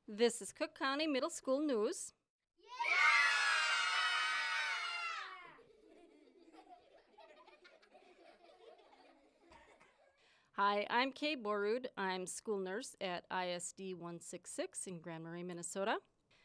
This is Cook County Middle School News. Hi, I'm Kay Borud. I'm school nurse at ISD 166 in Grand Marais, Minnesota.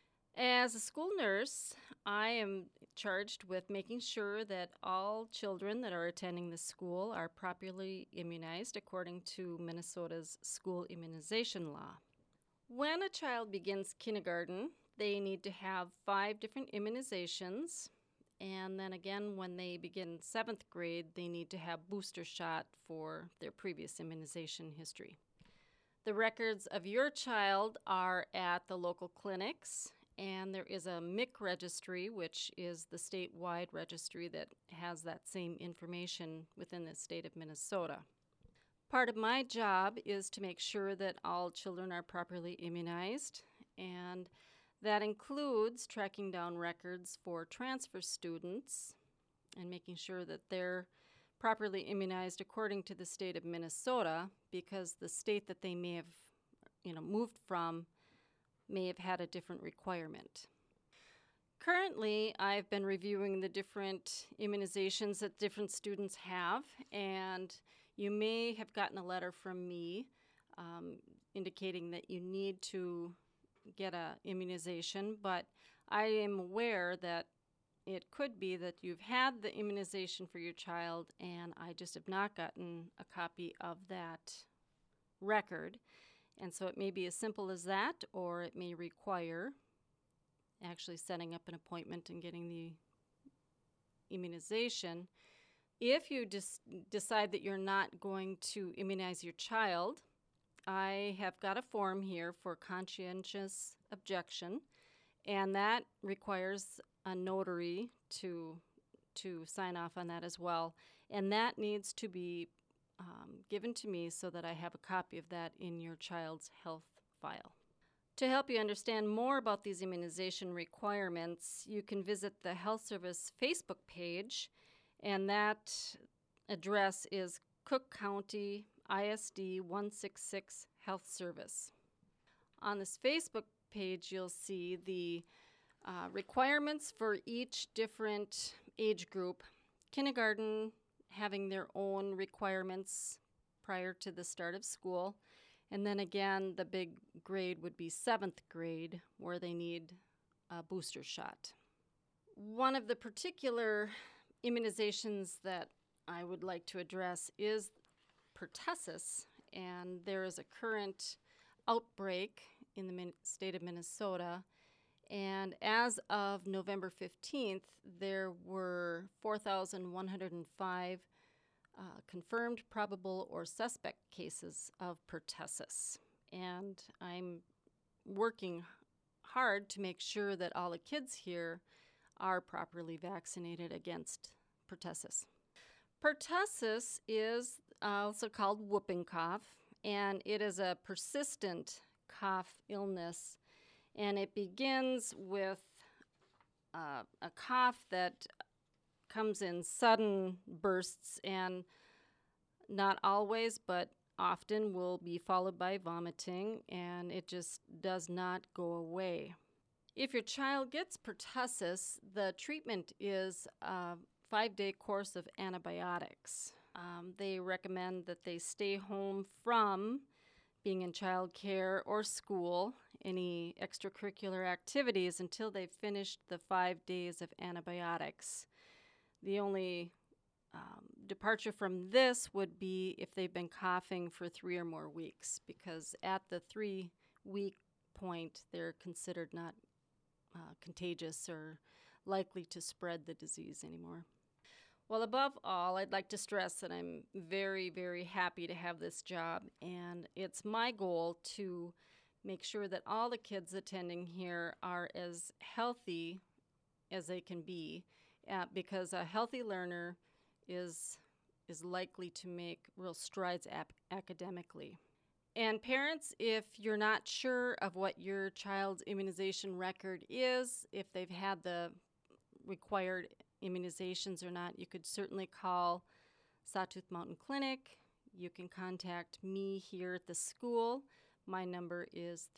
As a school nurse, I am charged with making sure that all children that are attending the school are properly immunized according to Minnesota's school immunization law. When a child begins kindergarten, they need to have 5 different immunizations. And then again, when they begin 7th grade, they need to have booster shot for their previous immunization history. The records of your child are at the local clinics, and there is a MIC registry, which is the statewide registry that has that same information within the state of Minnesota. Part of my job is to make sure that all children are properly immunized, and that includes tracking down records for transfer students and making sure that they're properly immunized according to the state of Minnesota, because the state that they may have moved from may have had a different requirement. Currently, I've been reviewing the different immunizations that different students have, and you may have gotten a letter from me indicating that you need to get an immunization, but I am aware that it could be that you've had the immunization for your child and I just have not gotten a copy of that record. And so it may be as simple as that, or it may require actually setting up an appointment and getting the immunization. If you decide that you're not going to immunize your child, I have got a form here for conscientious objection, and that requires a notary to sign off on that as well. And that needs to be given to me so that I have a copy of that in your child's health file. To help you understand more about these immunization requirements, you can visit the Health Service Facebook page, and that address is Cook County ISD 166 Health Service. On this Facebook page, you'll see the requirements for each different age group. Kindergarten having their own requirements prior to the start of school. And then again, the big grade would be 7th grade, where they need a booster shot. One of the particular immunizations that I would like to address is pertussis, and there is a current outbreak in the state of Minnesota. And as of November 15th, there were 4,105 confirmed, probable, or suspect cases of pertussis. And I'm working hard to make sure that all the kids here are properly vaccinated against pertussis. Pertussis is also called whooping cough, and it is a persistent cough illness, and it begins with a cough that comes in sudden bursts, and not always, but often will be followed by vomiting, and it just does not go away. If your child gets pertussis, the treatment is a 5-day course of antibiotics. They recommend that they stay home from being in child care or school, any extracurricular activities, until they've finished the 5 days of antibiotics. The only departure from this would be if they've been coughing for 3 or more weeks, because at the 3-week point, they're considered not contagious or likely to spread the disease anymore. Well, above all, I'd like to stress that I'm very, very happy to have this job, and it's my goal to make sure that all the kids attending here are as healthy as they can be, because a healthy learner is likely to make real strides academically. And parents, if you're not sure of what your child's immunization record is, if they've had the required immunizations or not, you could certainly call Sawtooth Mountain Clinic. You can contact me here at the school. My number is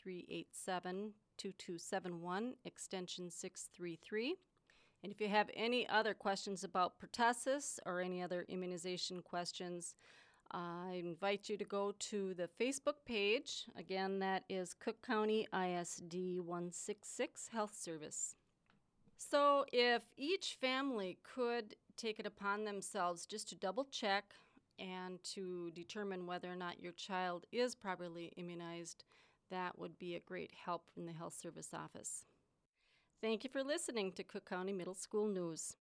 387-2271, extension 633. And if you have any other questions about pertussis or any other immunization questions, I invite you to go to the Facebook page. Again, that is Cook County ISD 166 Health Service. So if each family could take it upon themselves just to double check and to determine whether or not your child is properly immunized, that would be a great help from the Health Service office. Thank you for listening to Cook County Middle School News.